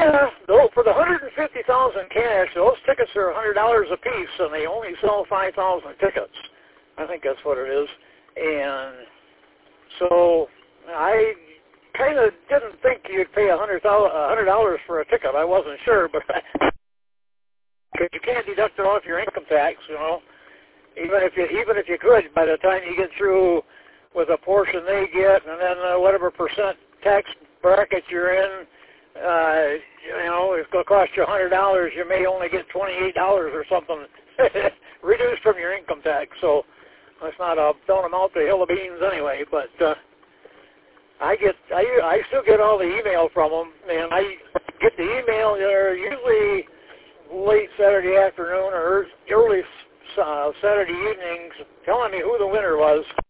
though for the 150,000 cash, those tickets are $100 a piece, and they only sell 5,000 tickets. I think that's what it is. And so I kind of didn't think you'd pay $100 for a ticket. I wasn't sure, but because you can't deduct it off your income tax, you know. Even if you could, by the time you get through with a portion they get, and then whatever percent tax bracket you're in, you know, it's going to cost you $100. You may only get $28 or something reduced from your income tax. So it's not don't amount to a hill of beans anyway. But I still get all the email from them, and I get the email usually late Saturday afternoon or early Saturday evenings telling me who the winner was.